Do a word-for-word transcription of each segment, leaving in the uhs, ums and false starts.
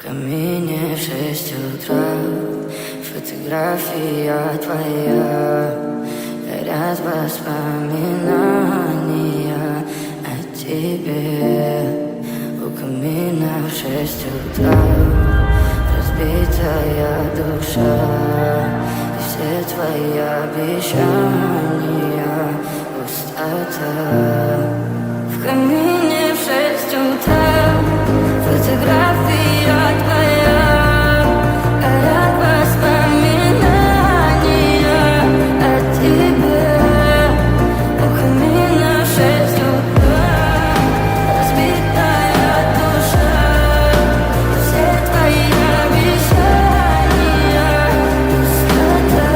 камине в шесть утра, фотография твоя, горят воспоминания о тебе. У камина в шесть утра разбитая душа, и все твои обещания пустота. В камине в шесть утра фотография твоя, горят воспоминания о тебе. У камина в шесть утра разбитая душа, все твои обещания пустота.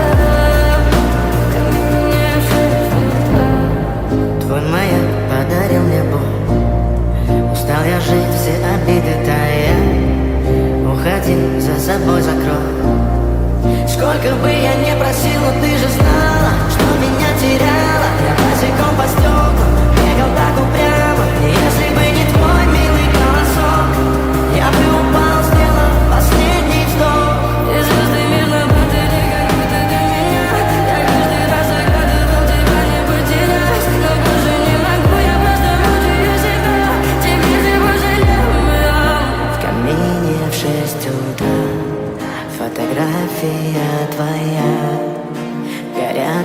В камине в шесть утра. Твой маяк подарил мне боль, устал я жить, все обиды тая. Уходи, за собой закрой. Сколько бы я не просил, но ты же знала, что меня теряла. Я босиком по стеклам бегал так упрямо, и если бы не твой милый голосок, я бы упал, сделав последний вздох. И звезды видно будто ты, как будто ты меня. Я каждый раз загадывал тебя не потерять, но больше не могу, я просто мучаю себя. Теперь ты пожалел меня. В камине в шесть утра фотография твоя, горят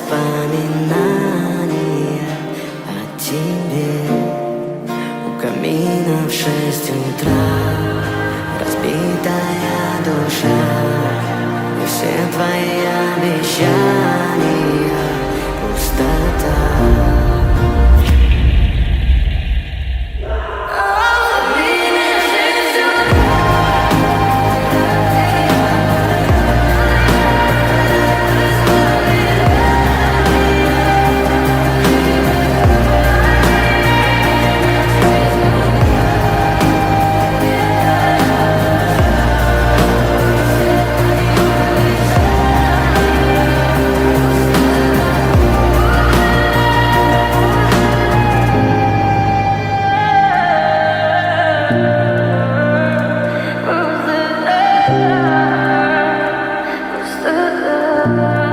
воспоминания о тебе. У камина в шесть утра разбитая душа, и все твои обещания пустота. Пустота.